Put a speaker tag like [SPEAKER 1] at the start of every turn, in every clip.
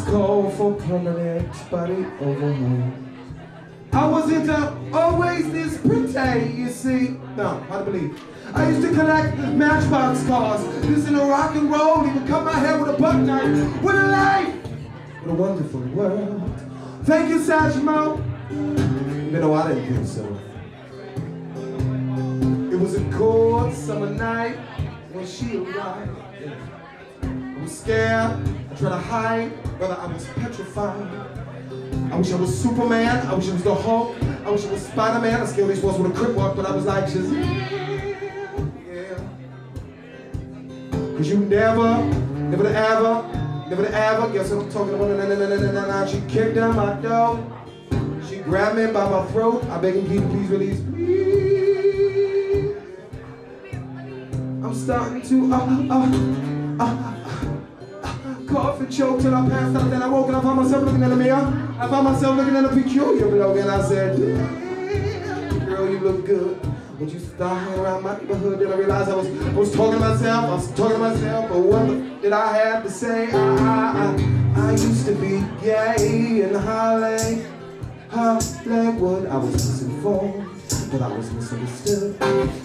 [SPEAKER 1] call for permanent body overhaul. I wasn't always this pretty, you see. No, hard to believe. I used to collect Matchbox cars, listen to rock and roll, even cut my hair with a buck knife. What a life! What a wonderful world. Thank you, Satchmo. Even though I didn't think so. It was a cold summer night when she arrived. I was scared, I tried to hide, brother, I was petrified. I wish I was Superman, I wish I was the Hulk, I wish I was Spider-Man. I scared these ones with a crip walk, but I was like, just yeah. Cause you never to ever, guess what I'm talking about, she kicked down my door, she grabbed me by my throat, I begging people, please release me. I'm starting to, cough and choke till I passed out, then I woke and I found myself looking in the mirror. I found myself looking at a peculiar bloke and I said, damn, girl, you look good. When you start hanging around my neighborhood, then I realized I was talking to myself, but what did I have to say? I used to be gay in Hollywood. I was misinformed, but I was misunderstood.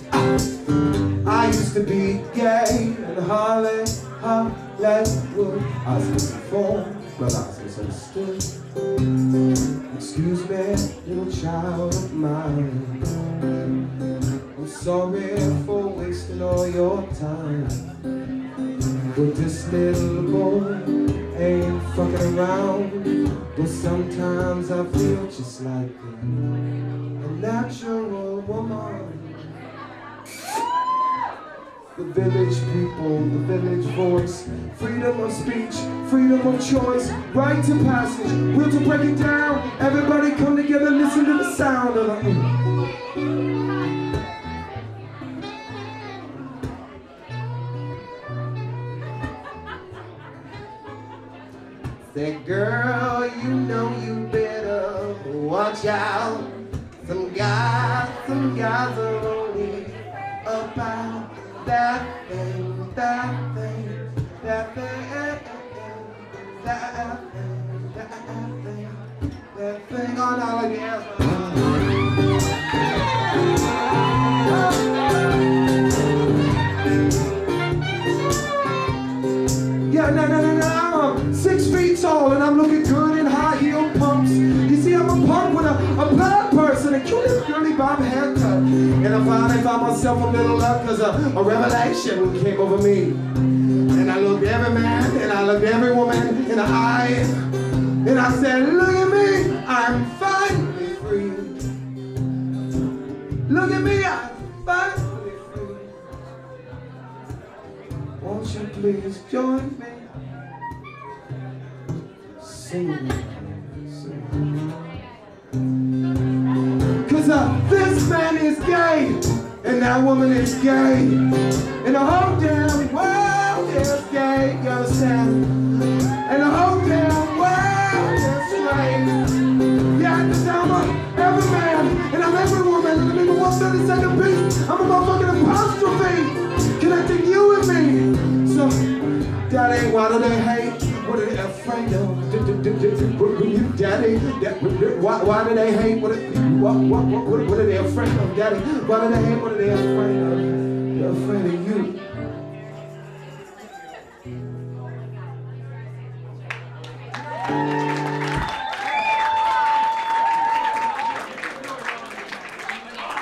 [SPEAKER 1] I used to be gay in Hollywood. I was misinformed, but I was misunderstood. Excuse me, little child of mine. I'm sorry for wasting all your time. But this little boy ain't fucking around. But sometimes I feel just like a natural woman. The village people, the village voice, freedom of speech, freedom of choice, right to passage, will to break it down. Everybody come together, listen to the sound of the Say, girl, you know you better watch out. Some guys are only about that thing, that thing, that thing, that thing, that thing on all again. Yeah, no, I'm 6 feet tall and I'm looking good in high heel pumps. You see, I'm a punk with a black person, a cute girly bob haircut. And I finally found myself a little luck cause a revelation came over me. And I looked every man and I looked every woman in the eye. And I said, look at me, I'm finally free. Look at me, I'm finally free. Won't you please join me? Sing. Cause this man is gay, and that woman is gay, and the whole damn world is gay, you understand? And the whole damn world is straight. Yeah, at the time of every man, and I'm every woman, and I'm in the 132nd piece, I'm a motherfucking apostrophe, connecting you and me. So, that ain't why do they hate? What are they afraid of? Daddy, why do they hate? What are they afraid of, Daddy? Why do they hate? What are they afraid of? They're afraid of you.